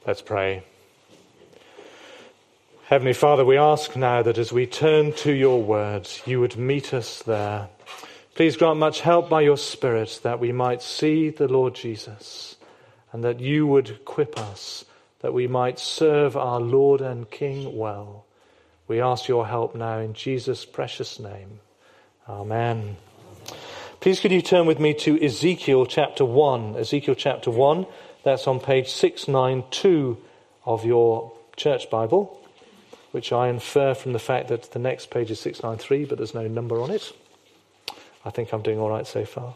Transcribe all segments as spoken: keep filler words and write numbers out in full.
Let's pray. Heavenly Father, we ask now that as we turn to your word, you would meet us there. Please grant much help by your Spirit that we might see the Lord Jesus and that you would equip us, that we might serve our Lord and King well. We ask your help now in Jesus' precious name. Amen. Please could you turn with me to Ezekiel chapter one. Ezekiel chapter one, that's on page six ninety-two of your church Bible, which I infer from the fact that the next page is six ninety-three, but there's no number on it. I think I'm doing all right so far.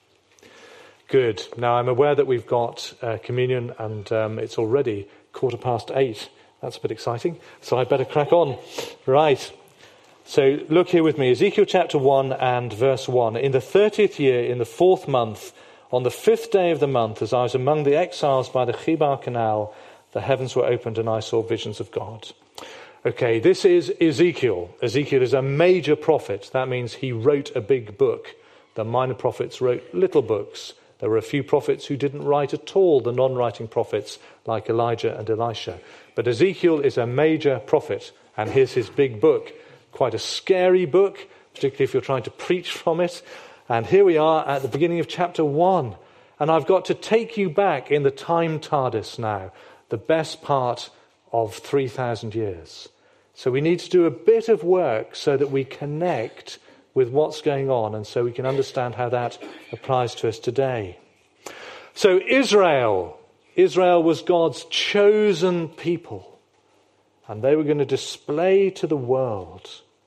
Good. Now, I'm aware that we've got uh, communion and um, it's already quarter past eight. That's a bit exciting. So I better crack on. Right. So look here with me. Ezekiel chapter one and verse one. In the thirtieth year, in the fourth month, on the fifth day of the month, as I was among the exiles by the Chebar Canal, the heavens were opened and I saw visions of God. Okay, this is Ezekiel. Ezekiel is a major prophet. That means he wrote a big book. The minor prophets wrote little books. There were a few prophets who didn't write at all, the non-writing prophets like Elijah and Elisha. But Ezekiel is a major prophet, and here's his big book. Quite a scary book, particularly if you're trying to preach from it. And here we are at the beginning of chapter one. And I've got to take you back in the time TARDIS now, the best part of three thousand years. So we need to do a bit of work so that we connect with what's going on and so we can understand how that applies to us today. So Israel, Israel was God's chosen people, and they were going to display to the world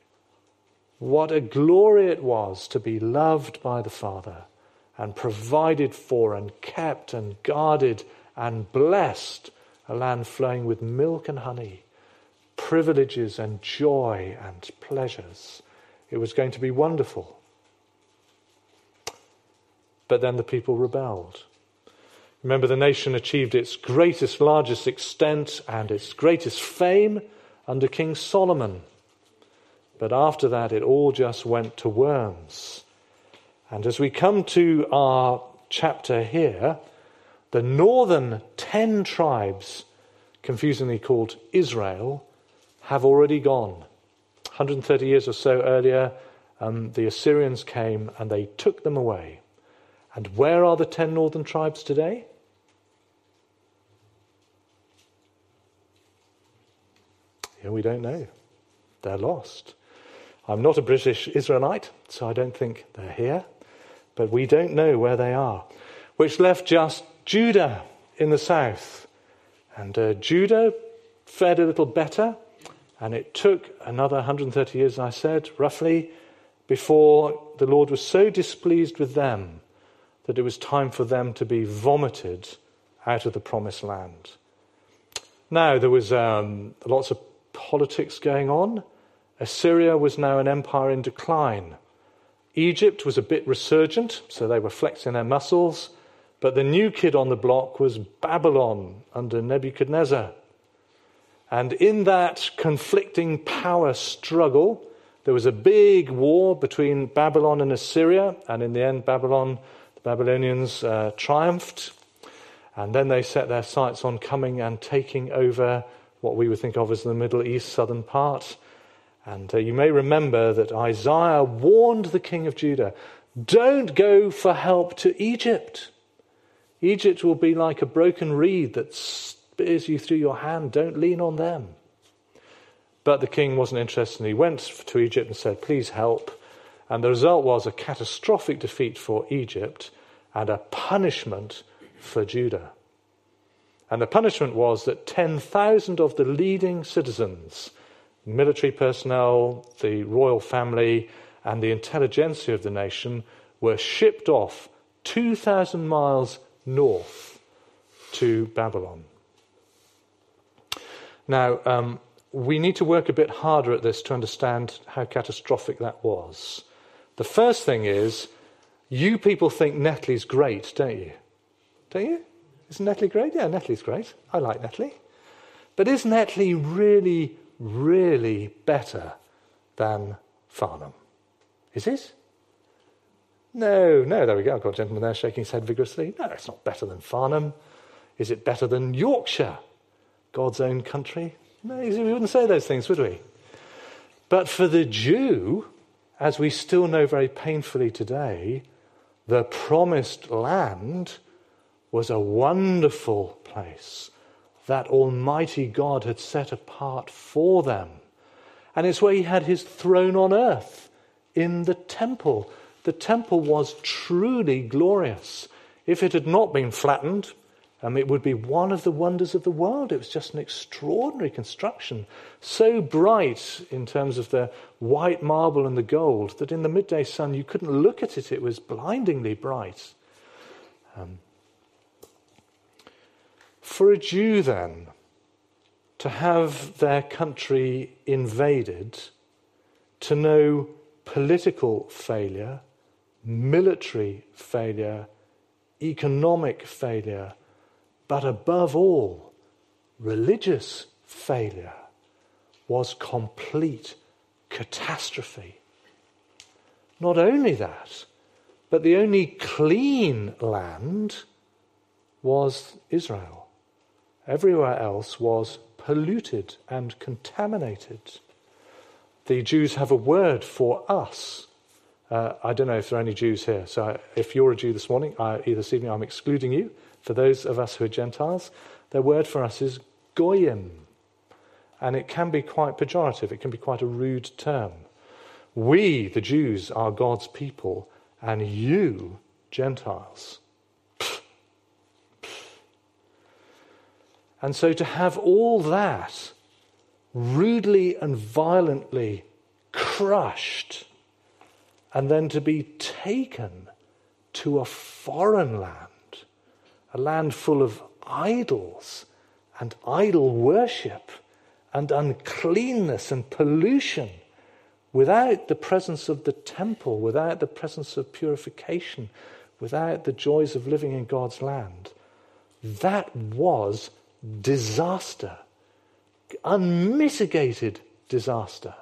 what a glory it was to be loved by the Father and provided for and kept and guarded and blessed, a land flowing with milk and honey, privileges and joy and pleasures. It was going to be wonderful. But then the people rebelled. Remember, the nation achieved its greatest, largest extent and its greatest fame under King Solomon. But after that, it all just went to worms. And as we come to our chapter here, the northern ten tribes, confusingly called Israel, have already gone. one hundred thirty years or so earlier, um, the Assyrians came and they took them away. And where are the ten northern tribes today? Yeah, we don't know. They're lost. I'm not a British Israelite, so I don't think they're here. But we don't know where they are. Which left just Judah in the south. And uh, Judah fared a little better. And it took another one hundred thirty years, I said, roughly, before the Lord was so displeased with them that it was time for them to be vomited out of the promised land. Now, there was um, lots of politics going on. Assyria was now an empire in decline. Egypt was a bit resurgent, so they were flexing their muscles. But the new kid on the block was Babylon under Nebuchadnezzar. And in that conflicting power struggle, there was a big war between Babylon and Assyria. And in the end, Babylon, the Babylonians uh, triumphed. And then they set their sights on coming and taking over what we would think of as the Middle East, southern part. And uh, you may remember that Isaiah warned the king of Judah, don't go for help to Egypt. Egypt will be like a broken reed that spears you through your hand. Don't lean on them. But the king wasn't interested, and he went to Egypt and said, please help. And the result was a catastrophic defeat for Egypt and a punishment for Judah. And the punishment was that ten thousand of the leading citizens, military personnel, the royal family, and the intelligentsia of the nation were shipped off two thousand miles north to Babylon. Now, um, we need to work a bit harder at this to understand how catastrophic that was. The first thing is, you people think Netley's great, don't you? Don't you? Isn't Netley great? Yeah, Netley's great. I like Netley. But is Netley really, really better than Farnham? Is it? No, no, there we go. I've got a gentleman there shaking his head vigorously. No, it's not better than Farnham. Is it better than Yorkshire? God's own country? No, we wouldn't say those things, would we? But for the Jew, as we still know very painfully today, the promised land was a wonderful place that Almighty God had set apart for them. And it's where he had his throne on earth, in the temple. The temple was truly glorious. If it had not been flattened, um, it would be one of the wonders of the world. It was just an extraordinary construction, so bright in terms of the white marble and the gold that in the midday sun you couldn't look at it. It was blindingly bright. Um, for a Jew then, to have their country invaded, to know political failure, military failure, economic failure, but above all, religious failure, was complete catastrophe. Not only that, but the only clean land was Israel. Everywhere else was polluted and contaminated. The Jews have a word for us. Uh, I don't know if there are any Jews here. So if you're a Jew this morning, I, either this evening I'm excluding you. For those of us who are Gentiles, their word for us is goyim. And it can be quite pejorative. It can be quite a rude term. We, the Jews, are God's people, and you, Gentiles. Pfft. Pfft. And so to have all that rudely and violently crushed, and then to be taken to a foreign land, a land full of idols and idol worship and uncleanness and pollution, without the presence of the temple, without the presence of purification, without the joys of living in God's land. That was disaster, unmitigated disaster.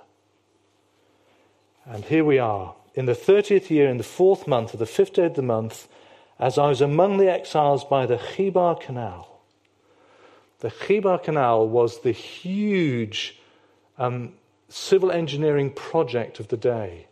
And here we are, in the thirtieth year, in the fourth month of the fifth day of the month, as I was among the exiles by the Chebar Canal. The Chebar Canal was the huge um, civil engineering project of the day.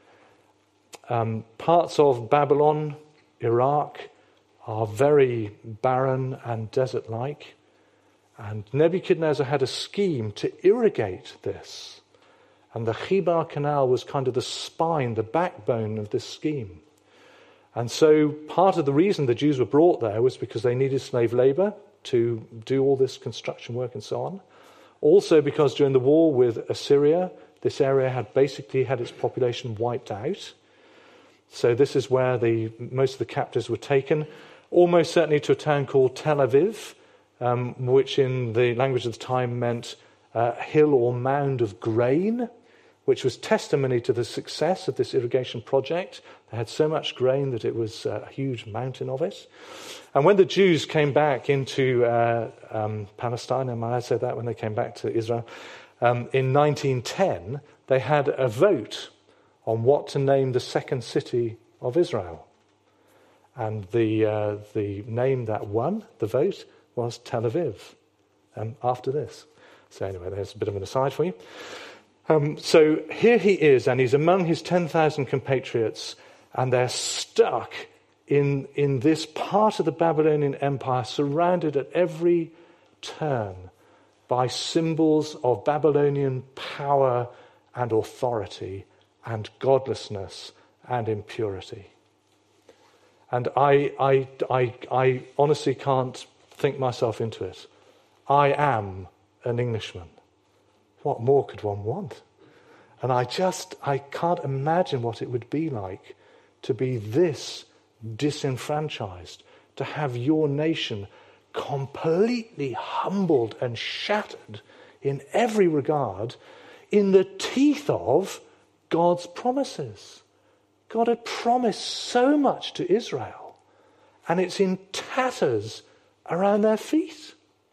Um, parts of Babylon, Iraq, are very barren and desert-like. And Nebuchadnezzar had a scheme to irrigate this. And the Chebar Canal was kind of the spine, the backbone of this scheme. And so part of the reason the Jews were brought there was because they needed slave labor to do all this construction work and so on. Also because during the war with Assyria, this area had basically had its population wiped out. So this is where the most of the captives were taken, almost certainly to a town called Tel Aviv, um, which in the language of the time meant uh, hill or mound of grain, which was testimony to the success of this irrigation project. They had so much grain that it was a huge mountain of it. And when the Jews came back into uh, um, Palestine, and I say that when they came back to Israel, um, in nineteen ten, they had a vote on what to name the second city of Israel. And the uh, the name that won the vote was Tel Aviv, um, after this. So anyway, there's a bit of an aside for you. Um, so here he is, and he's among his ten thousand compatriots, and they're stuck in, in this part of the Babylonian Empire, surrounded at every turn by symbols of Babylonian power and authority and godlessness and impurity. And I, I, I, I honestly can't think myself into it. I am an Englishman. What more could one want? And I just, I can't imagine what it would be like to be this disenfranchised, to have your nation completely humbled and shattered in every regard in the teeth of God's promises. God had promised so much to Israel, and it's in tatters around their feet.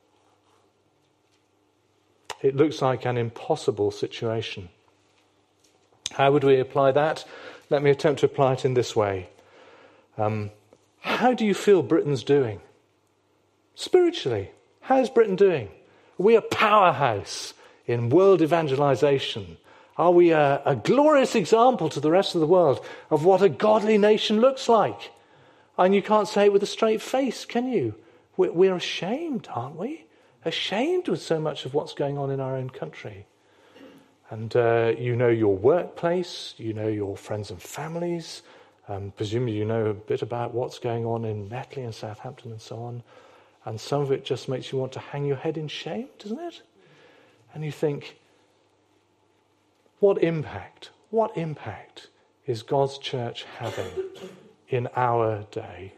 It looks like an impossible situation. How would we apply that? Let me attempt to apply it in this way. Um, how do you feel Britain's doing? Spiritually, how is Britain doing? Are we a powerhouse in world evangelization? Are we a, a glorious example to the rest of the world of what a godly nation looks like? And you can't say it with a straight face, can you? We're, we're ashamed, aren't we? Ashamed with so much of what's going on in our own country. And uh, you know your workplace, you know your friends and families, um, presumably you know a bit about what's going on in Netley and Southampton and so on. And some of it just makes you want to hang your head in shame, doesn't it? And you think, what impact, what impact is God's church having in our day?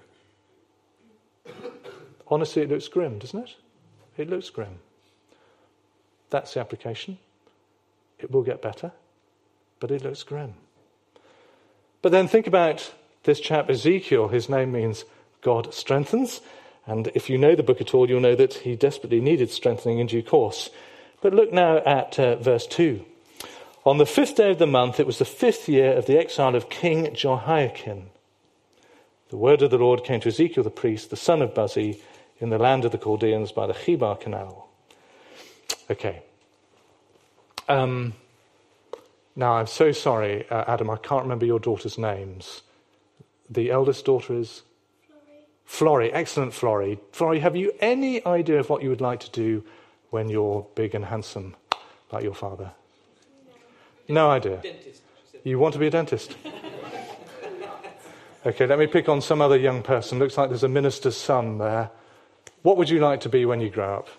Honestly, it looks grim, doesn't it? It looks grim. That's the application. It will get better, but it looks grim. But then think about this chap Ezekiel. His name means God strengthens. And if you know the book at all, you'll know that he desperately needed strengthening in due course. But look now at uh, verse two. On the fifth day of the month, it was the fifth year of the exile of King Jehoiakim. The word of the Lord came to Ezekiel the priest, the son of Buzi, in the land of the Chaldeans by the Chebar Canal. Okay. Um, now, I'm so sorry, uh, Adam, I can't remember your daughter's names. The eldest daughter is? Florrie. Excellent, Florrie. Florrie, have you any idea of what you would like to do when you're big and handsome like your father? No, no idea. Dentist, you want to be a dentist? Okay, let me pick on some other young person. Looks like there's a minister's son there. What would you like to be when you grow up?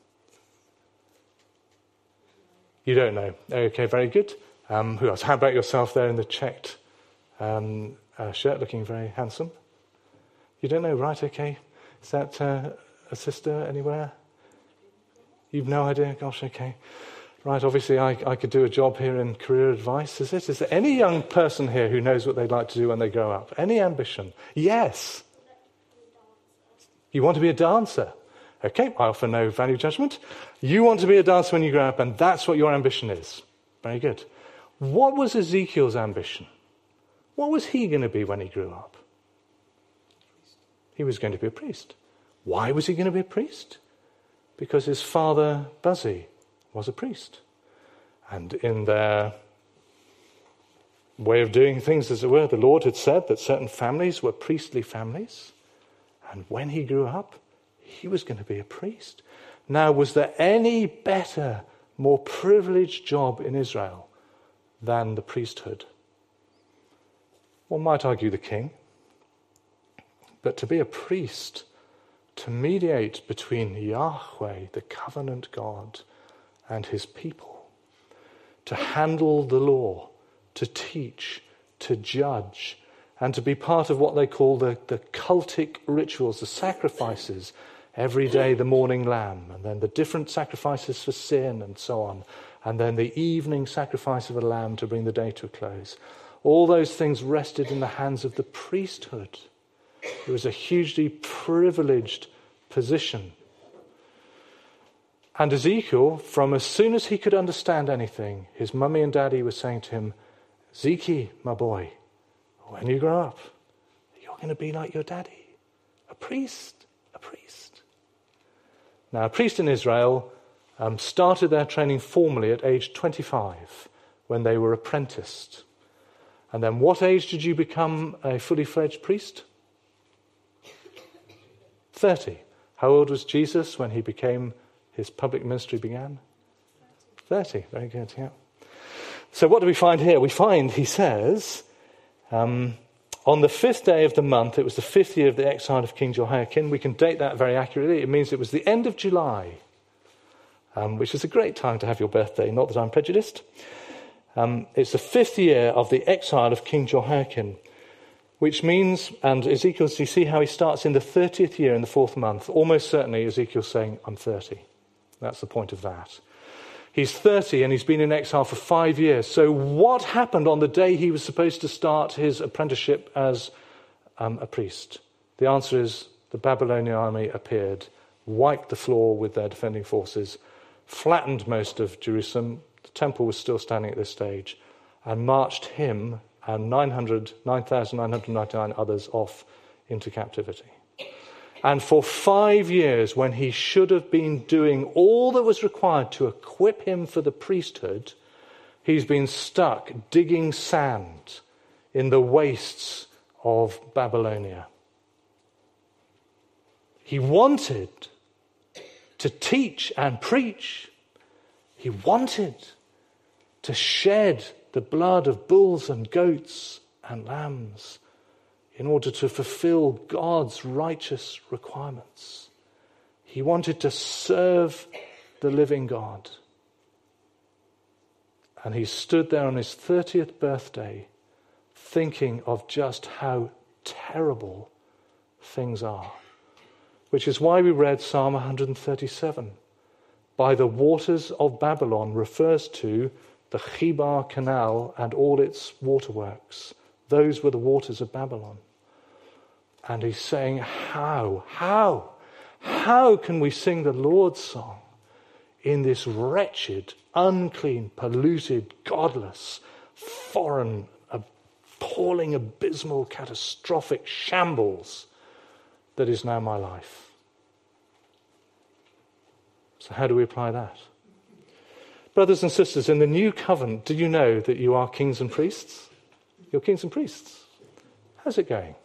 You don't know. Okay, very good. Um, who else? How about yourself there in the checked um, uh, shirt, looking very handsome? You don't know, right? Okay. Is that uh, a sister anywhere? You've no idea? Gosh, okay. Right, obviously I, I could do a job here in career advice, is it? Is there any young person here who knows what they'd like to do when they grow up? Any ambition? Yes. You want to be a dancer? Okay, I offer no value judgment. You want to be a dancer when you grow up, and that's what your ambition is. Very good. What was Ezekiel's ambition? What was he going to be when he grew up? He was going to be a priest. Why was he going to be a priest? Because his father, Buzi, was a priest. And in their way of doing things, as it were, the Lord had said that certain families were priestly families. And when he grew up, he was going to be a priest. Now, was there any better, more privileged job in Israel than the priesthood? One might argue the king. But to be a priest, to mediate between Yahweh, the covenant God, and his people, to handle the law, to teach, to judge, and to be part of what they call the, the cultic rituals, the sacrifices, every day the morning lamb, and then the different sacrifices for sin and so on, and then the evening sacrifice of a lamb to bring the day to a close. All those things rested in the hands of the priesthood. It was a hugely privileged position. And Ezekiel, from as soon as he could understand anything, his mummy and daddy were saying to him, Zeke, my boy, when you grow up, you're going to be like your daddy, a priest, a priest. Now, a priest in Israel um, started their training formally at age twenty-five, when they were apprenticed. And then what age did you become a fully fledged priest? thirty. How old was Jesus when he became, his public ministry began? thirty. Very good, yeah. So what do we find here? We find, he says, um, on the fifth day of the month, it was the fifth year of the exile of King Jehoiakim. We can date that very accurately. It means it was the end of July, um, which is a great time to have your birthday. Not that I'm prejudiced. Um, it's the fifth year of the exile of King Jehoiakim, which means, and Ezekiel, you see how he starts in the thirtieth year in the fourth month. Almost certainly Ezekiel's saying, I'm thirty. That's the point of that. He's thirty and he's been in exile for five years. So what happened on the day he was supposed to start his apprenticeship as um, a priest? The answer is the Babylonian army appeared, wiped the floor with their defending forces, flattened most of Jerusalem. The temple was still standing at this stage, and marched him and nine thousand nine hundred ninety-nine others off into captivity. And for five years, when he should have been doing all that was required to equip him for the priesthood, he's been stuck digging sand in the wastes of Babylonia. He wanted to teach and preach. He wanted to shed the blood of bulls and goats and lambs in order to fulfill God's righteous requirements. He wanted to serve the living God. And he stood there on his thirtieth birthday thinking of just how terrible things are. Which is why we read Psalm one thirty-seven. By the waters of Babylon refers to the Chebar Canal and all its waterworks. Those were the waters of Babylon. And he's saying, how, how, how can we sing the Lord's song in this wretched, unclean, polluted, godless, foreign, appalling, abysmal, catastrophic shambles that is now my life? So how do we apply that? Brothers and sisters, in the new covenant, do you know that you are kings and priests? You're kings and priests. How's it going?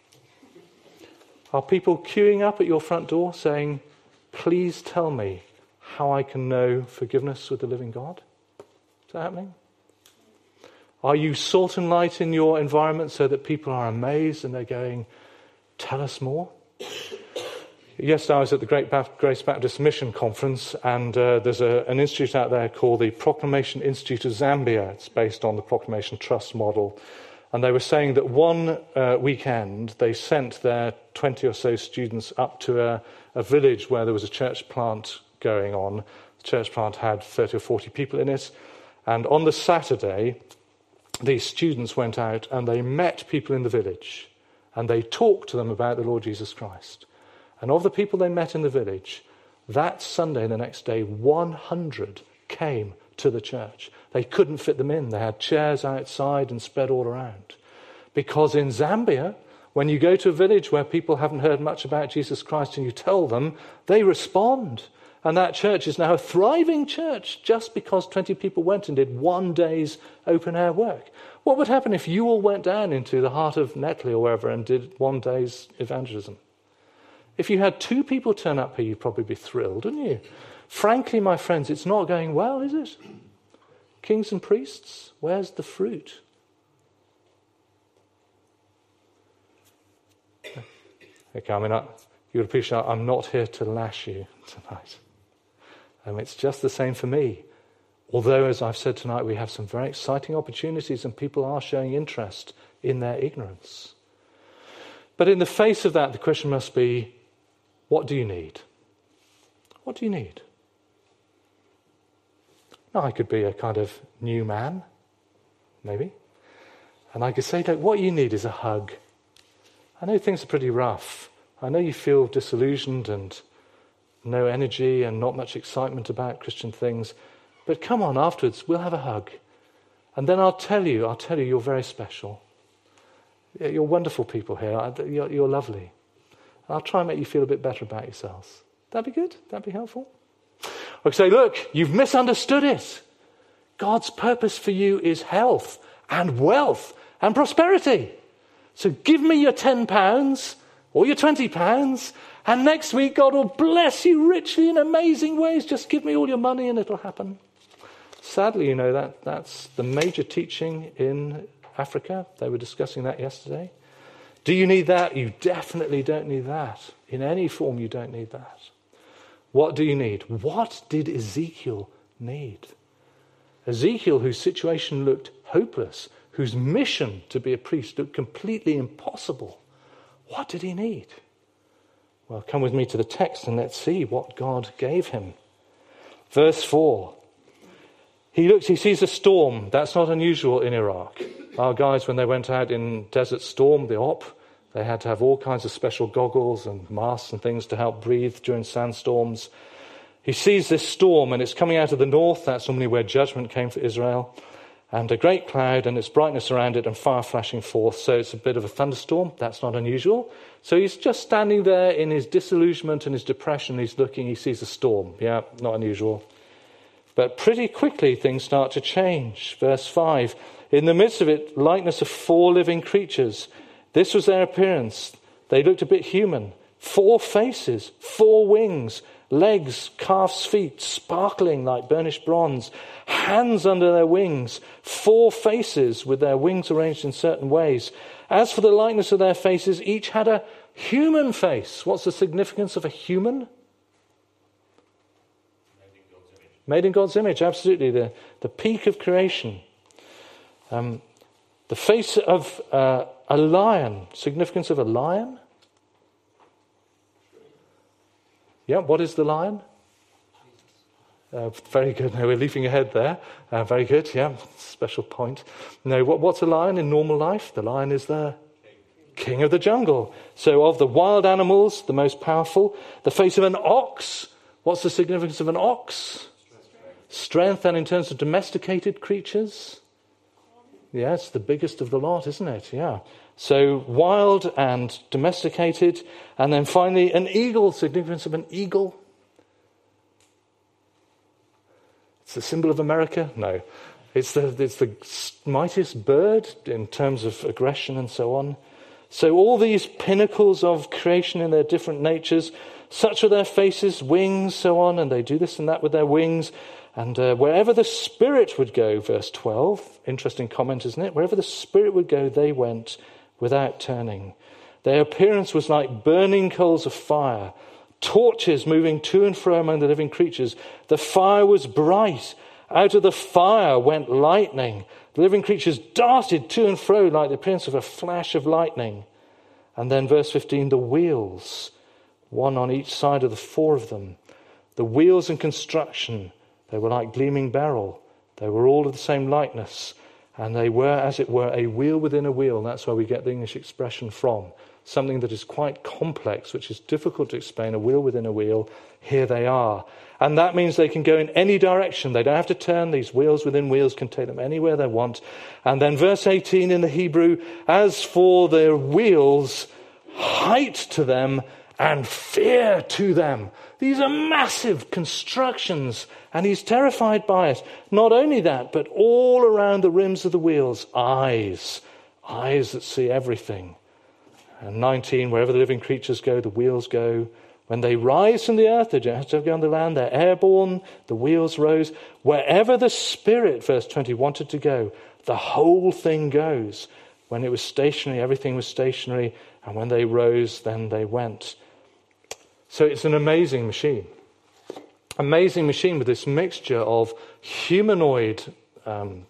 Are people queuing up at your front door saying, please tell me how I can know forgiveness with the living God? Is that happening? Are you salt and light in your environment so that people are amazed and they're going, tell us more? Yesterday I was at the Great Bap- Grace Baptist Mission Conference, and uh, there's a, an institute out there called the Proclamation Institute of Zambia. It's based on the Proclamation Trust model. And they were saying that one uh, weekend they sent their twenty or so students up to a, a village where there was a church plant going on. The church plant had thirty or forty people in it. And on the Saturday, these students went out and they met people in the village. And they talked to them about the Lord Jesus Christ. And of the people they met in the village, that Sunday and the next day, one hundred came to the church. They couldn't fit them in. They had chairs outside and spread all around. Because in Zambia, when you go to a village where people haven't heard much about Jesus Christ and you tell them, they respond. And that church is now a thriving church just because twenty people went and did one day's open-air work. What would happen if you all went down into the heart of Netley or wherever and did one day's evangelism? If you had two people turn up here, you'd probably be thrilled, wouldn't you? Frankly, my friends, it's not going well, is it? Kings and priests, where's the fruit? Okay, I mean, I, you would appreciate I'm not here to lash you tonight. Um, it's just the same for me. Although, as I've said tonight, we have some very exciting opportunities and people are showing interest in their ignorance. But in the face of that, the question must be, what do you need? What do you need? Now, I could be a kind of new man, maybe. And I could say, look, what you need is a hug. I know things are pretty rough. I know you feel disillusioned and no energy and not much excitement about Christian things. But come on, afterwards, we'll have a hug. And then I'll tell you, I'll tell you you're very special. You're wonderful people here. You're, you're lovely. I'll try and make you feel a bit better about yourselves. That'd be good? That'd be helpful? Or say, look, you've misunderstood it. God's purpose for you is health and wealth and prosperity. So give me your ten pounds or your twenty pounds, and next week God will bless you richly in amazing ways. Just give me all your money and it'll happen. Sadly, you know, that that's the major teaching in Africa. They were discussing that yesterday. Do you need that? You definitely don't need that. In any form, you don't need that. What do you need? What did Ezekiel need? Ezekiel, whose situation looked hopeless, whose mission to be a priest looked completely impossible. What did he need? Well, come with me to the text and let's see what God gave him. Verse four. He looks, he sees a storm. That's not unusual in Iraq. Our guys, when they went out in Desert Storm, the op, they had to have all kinds of special goggles and masks and things to help breathe during sandstorms. He sees this storm and it's coming out of the north. That's normally where judgment came for Israel. and a great cloud and its brightness around it and fire flashing forth. So it's a bit of a thunderstorm. That's not unusual. So he's just standing there in his disillusionment and his depression. He's looking, he sees a storm. Yeah, not unusual. But pretty quickly things start to change. Verse five, in the midst of it, likeness of four living creatures. This was their appearance. They looked a bit human. Four faces, four wings, legs, calves' feet, sparkling like burnished bronze, hands under their wings, four faces with their wings arranged in certain ways. As for the likeness of their faces, each had a human face. What's the significance of a human? Made in God's image. Made in God's image, absolutely, the, the peak of creation. Um, the face of uh, a lion, significance of a lion? Yeah, what is the lion? Uh, very good. No, we're leaping ahead there. Uh, very good. Yeah, special point. No, what, what's a lion in normal life? The lion is the king of the jungle. So of the wild animals, the most powerful. The face of an ox. What's the significance of an ox? Strength. Strength, and in terms of domesticated creatures? Yeah, it's the biggest of the lot, isn't it? Yeah. So wild and domesticated. And then finally, an eagle, significance of an eagle. It's the symbol of America? No. It's the, it's the mightiest bird in terms of aggression and so on. So all these pinnacles of creation in their different natures, such are their faces, wings, so on, and they do this and that with their wings. And uh, wherever the Spirit would go, verse twelve, interesting comment, isn't it? Wherever the Spirit would go, they went without turning. Their appearance was like burning coals of fire, torches moving to and fro among the living creatures. The fire was bright. Out of the fire went lightning. The living creatures darted to and fro like the appearance of a flash of lightning. And then verse fifteen, the wheels, one on each side of the four of them. The wheels in construction, they were like gleaming beryl. They were all of the same likeness. And they were, as it were, a wheel within a wheel. That's where we get the English expression from. Something that is quite complex, which is difficult to explain, a wheel within a wheel. Here they are. And that means they can go in any direction. They don't have to turn. These wheels within wheels can take them anywhere they want. And then verse eighteen in the Hebrew, as for their wheels, height to them and fear to them. These are massive constructions, and he's terrified by it. Not only that, but all around the rims of the wheels, eyes. Eyes that see everything. And nineteen, wherever the living creatures go, the wheels go. When they rise from the earth, they don't have to go on the land, they're airborne, the wheels rose. Wherever the Spirit, verse twenty, wanted to go, the whole thing goes. When it was stationary, everything was stationary, and when they rose, then they went. So it's an amazing machine. Amazing machine with this mixture of humanoid um,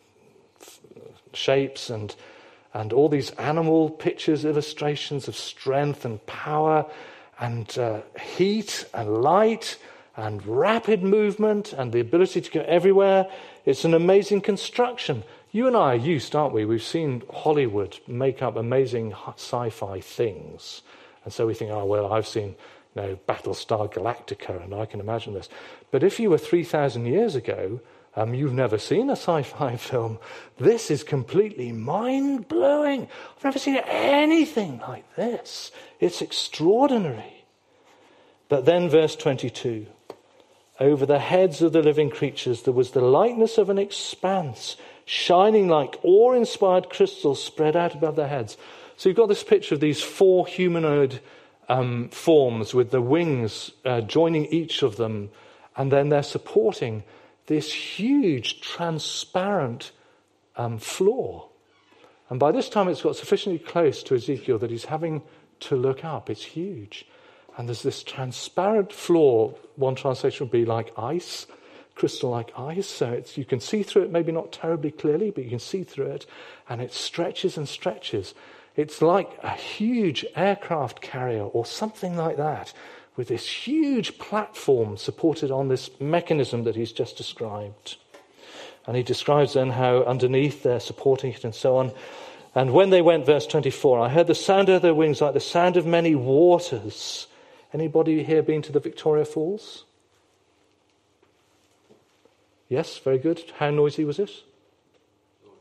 shapes and and all these animal pictures, illustrations of strength and power and uh, heat and light and rapid movement and the ability to go everywhere. It's an amazing construction. You and I are used, aren't we? We've seen Hollywood make up amazing sci-fi things. And so we think, oh, well, I've seen you know, Battlestar Galactica and I can imagine this. But if you were three thousand years ago, Um, you've never seen a sci-fi film. This is completely mind-blowing. I've never seen anything like this. It's extraordinary. But then verse twenty-two. Over the heads of the living creatures there was the likeness of an expanse, shining like awe-inspired crystals spread out above their heads. So you've got this picture of these four humanoid um, forms with the wings uh, joining each of them, and then they're supporting this huge, transparent um, floor. And by this time it's got sufficiently close to Ezekiel that he's having to look up. It's huge. And there's this transparent floor. One translation would be like ice, crystal like ice. So it's, you can see through it, maybe not terribly clearly, but you can see through it. And it stretches and stretches. It's like a huge aircraft carrier or something like that, with this huge platform supported on this mechanism that he's just described. And he describes then how underneath they're supporting it and so on. And when they went, verse twenty-four, I heard the sound of their wings like the sound of many waters. Anybody here been to the Victoria Falls? Yes, very good. How noisy was it?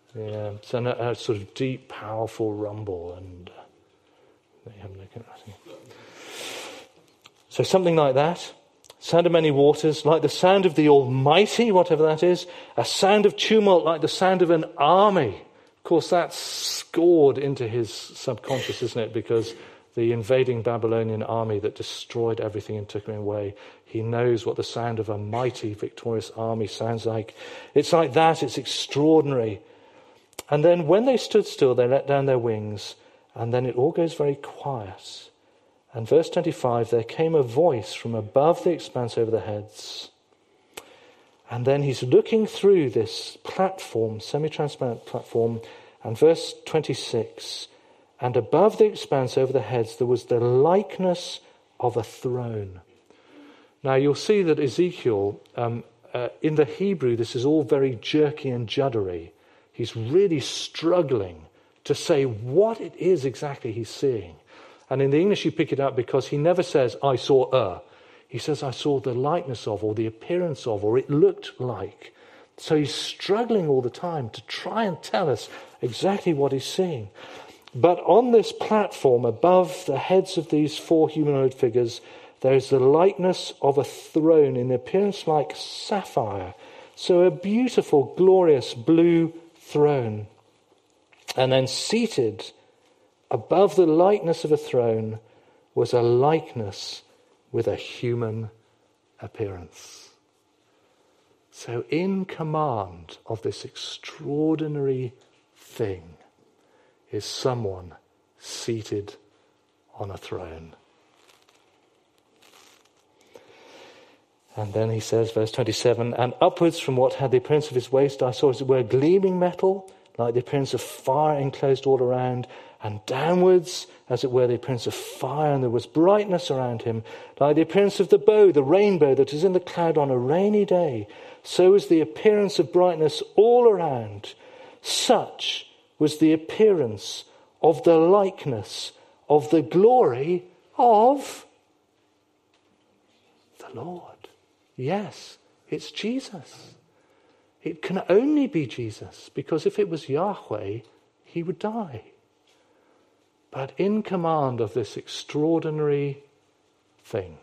Yeah, it's an, a, a sort of deep, powerful rumble, and uh, they haven't looked at that. So something like that. Sound of many waters, like the sound of the Almighty, whatever that is. A sound of tumult, like the sound of an army. Of course, that's scored into his subconscious, isn't it? Because the invading Babylonian army that destroyed everything and took him away, he knows what the sound of a mighty, victorious army sounds like. It's like that. It's extraordinary. And then when they stood still, they let down their wings, and then it all goes very quiet. And verse twenty-five, there came a voice from above the expanse over their heads. And then he's looking through this platform, semi-transparent platform, and verse twenty-six, and above the expanse over their heads there was the likeness of a throne. Now you'll see that Ezekiel, um, uh, in the Hebrew, this is all very jerky and juddery. He's really struggling to say what it is exactly he's seeing. And in the English you pick it up because he never says, I saw a. He says, I saw the likeness of, or the appearance of, or it looked like. So he's struggling all the time to try and tell us exactly what he's seeing. But on this platform, above the heads of these four humanoid figures, there is the likeness of a throne in appearance like sapphire. So a beautiful, glorious blue throne. And then seated above the likeness of a throne was a likeness with a human appearance. So in command of this extraordinary thing is someone seated on a throne. And then he says, verse twenty-seven, and upwards from what had the appearance of his waist, I saw as it were gleaming metal, like the appearance of fire enclosed all around, and downwards, as it were, the appearance of fire, and there was brightness around him, like the appearance of the bow, the rainbow that is in the cloud on a rainy day. So was the appearance of brightness all around. Such was the appearance of the likeness of the glory of the Lord. Yes, it's Jesus. It can only be Jesus, because if it was Yahweh, he would die. But in command of this extraordinary thing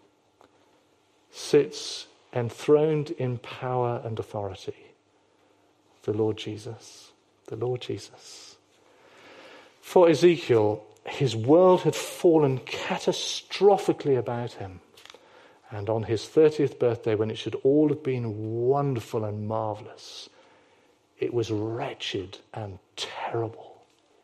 sits enthroned in power and authority the Lord Jesus. The Lord Jesus. For Ezekiel, his world had fallen catastrophically about him. And on his thirtieth birthday, when it should all have been wonderful and marvelous, it was wretched and terrible.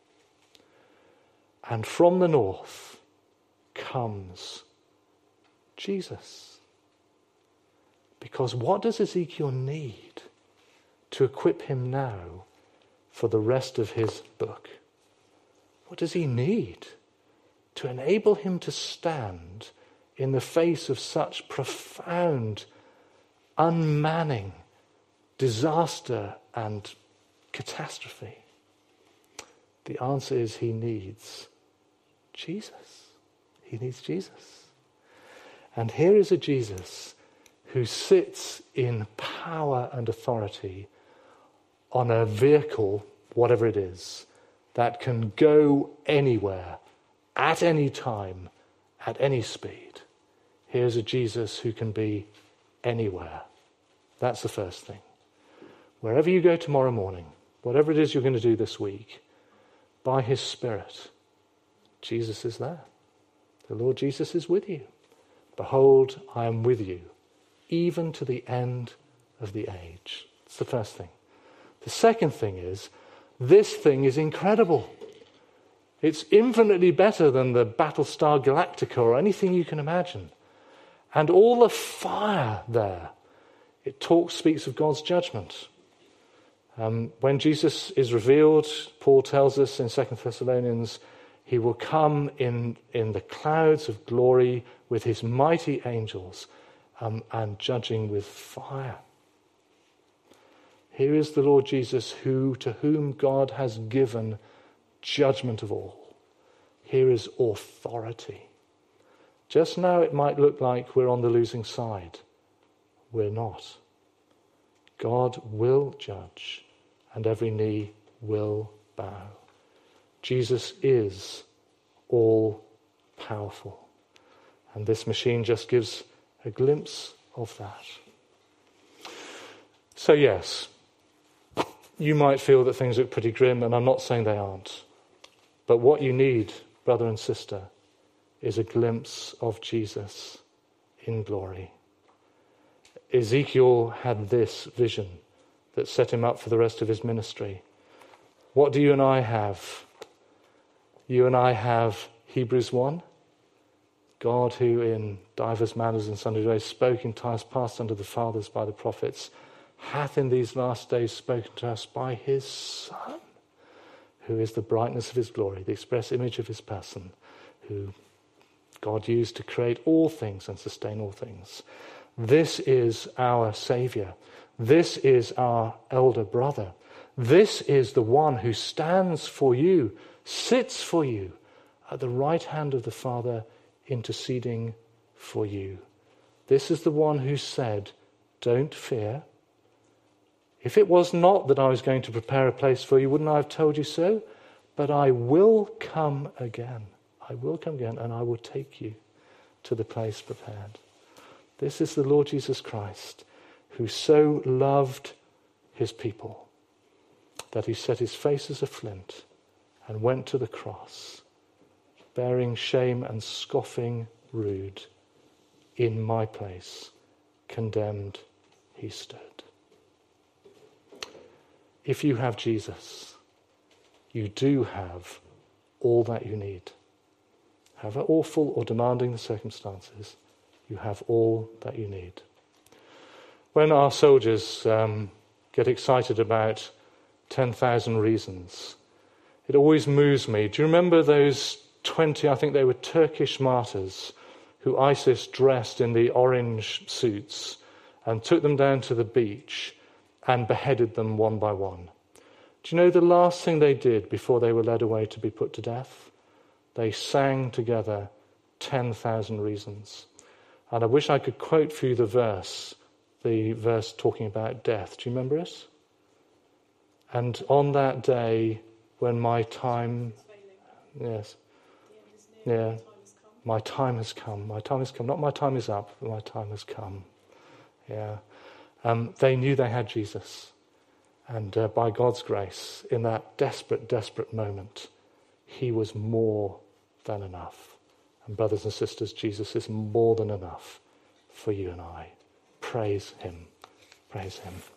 And from the north comes Jesus. Because what does Ezekiel need to equip him now for the rest of his book? What does he need to enable him to stand in the face of such profound, unmanning disaster and catastrophe? The answer is he needs Jesus. He needs Jesus. And here is a Jesus who sits in power and authority on a vehicle, whatever it is, that can go anywhere, at any time, at any speed. Here's a Jesus who can be anywhere. That's the first thing. Wherever you go tomorrow morning, whatever it is you're going to do this week, by his Spirit, Jesus is there. The Lord Jesus is with you. Behold, I am with you, even to the end of the age. That's the first thing. The second thing is, this thing is incredible. It's infinitely better than the Battlestar Galactica or anything you can imagine. And all the fire there, it talks, speaks of God's judgment. Um, when Jesus is revealed, Paul tells us in Second Thessalonians, he will come in, in the clouds of glory with his mighty angels um, and judging with fire. Here is the Lord Jesus, who to whom God has given judgment of all. Here is authority. Just now it might look like we're on the losing side. We're not. God will judge, and every knee will bow. Jesus is all powerful. And this machine just gives a glimpse of that. So yes, you might feel that things look pretty grim, and I'm not saying they aren't. But what you need, brother and sister, is a glimpse of Jesus in glory. Ezekiel had this vision that set him up for the rest of his ministry. What do you and I have? You and I have Hebrews one. God, who in divers manners and sundry ways spoke in times past unto the fathers by the prophets, hath in these last days spoken to us by his Son, who is the brightness of his glory, the express image of his person, who God used to create all things and sustain all things. This is our Saviour. This is our elder brother. This is the one who stands for you, sits for you at the right hand of the Father, interceding for you. This is the one who said, don't fear. If it was not that I was going to prepare a place for you, wouldn't I have told you so? But I will come again. I will come again, and I will take you to the place prepared. This is the Lord Jesus Christ, who so loved his people that he set his face as a flint and went to the cross, bearing shame and scoffing rude. In my place, condemned, he stood. If you have Jesus, you do have all that you need. However awful or demanding the circumstances, you have all that you need. When our soldiers um, get excited about ten thousand reasons, it always moves me. Do you remember those twenty, I think they were Turkish martyrs, who ISIS dressed in the orange suits and took them down to the beach and beheaded them one by one? Do you know the last thing they did before they were led away to be put to death? They sang together ten thousand reasons. And I wish I could quote for you the verse, the verse talking about death. Do you remember it? And on that day, when my time, yes, yeah, my time has come. My time has come. Not my time is up, but my time has come. Yeah. Um, they knew they had Jesus. And uh, by God's grace, in that desperate, desperate moment, he was more than enough. And brothers and sisters, Jesus is more than enough for you and I. Praise him. Praise him.